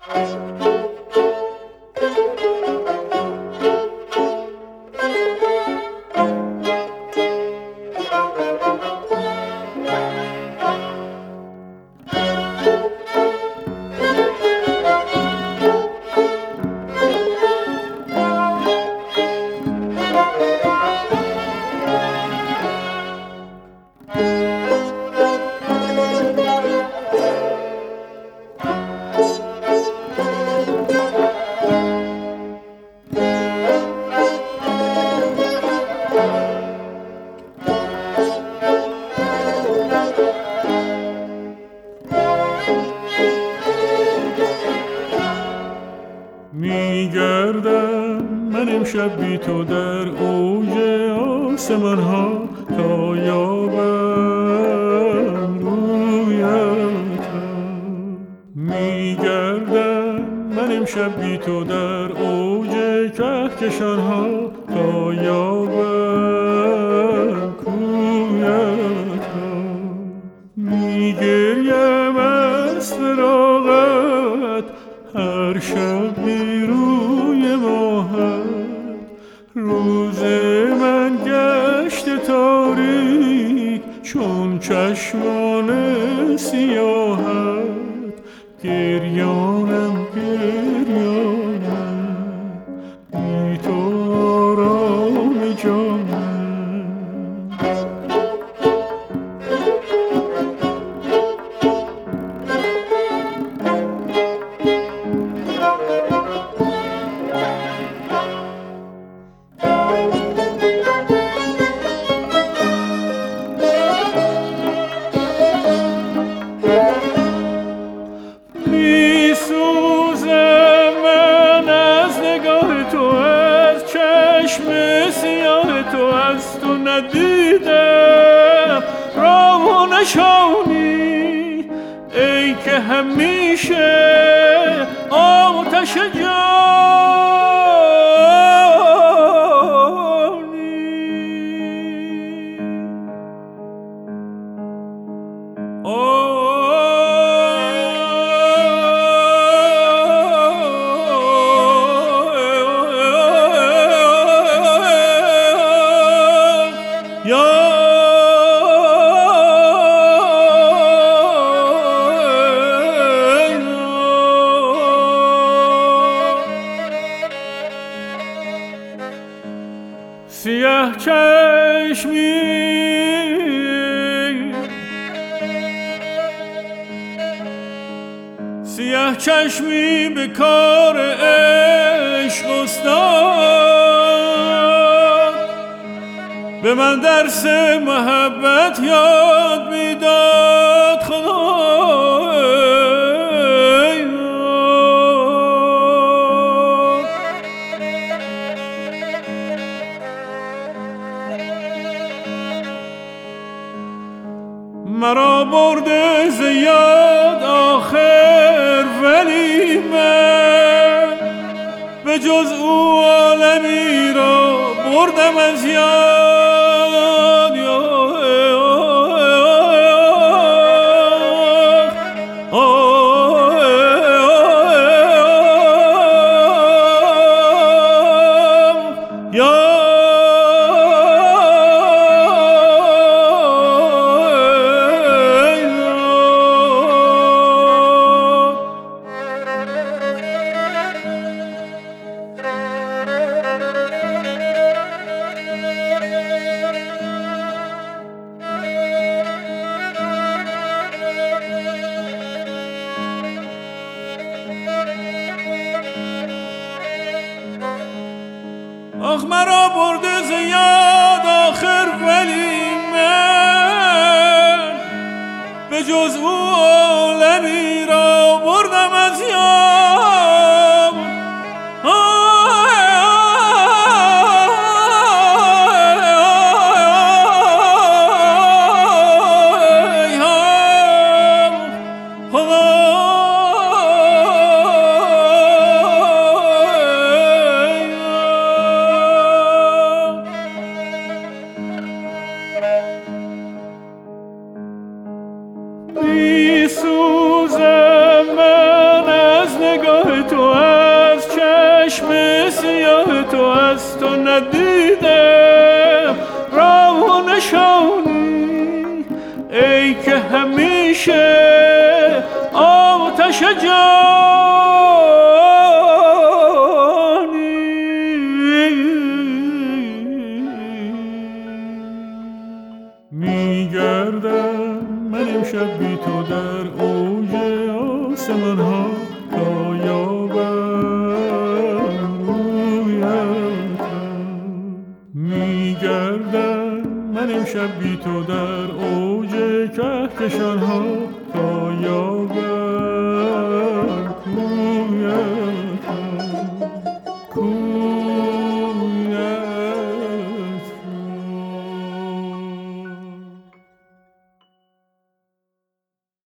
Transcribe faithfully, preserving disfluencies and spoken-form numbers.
میگردم من امشب بی تو در اوج آسمان ها تا یابم رویت. میگردم من امشب بی تو در اوج کهکشان ها تا یابم کویت. میگریم از فراغت هر شب بی روی ماهت. روز من گشت تاریک چون چشمان سیاهت. گریانم گریانم بی تو آرام جانم. ندیدم راه نشانی ای که همیشه آتش جانی. سیاه چشمی سیاه چشمی به کار عشق استاد به من درس محبت یاد میداد خدا. مرا برده ز یاد آخر ولی من به جز او عالمی را بردم از یاد. آخ مرا برده ز یاد آخر ولی من به جز او عالمی را بردم از یاد. می سوزم من از ندیدم راه و نشانی، ای که همیشه آتش جانی. میگردم من امشب بی تو در اوج آسمان ها تا یابم رویتم. میگردم من امشب بی تو در اوج کهکشان ها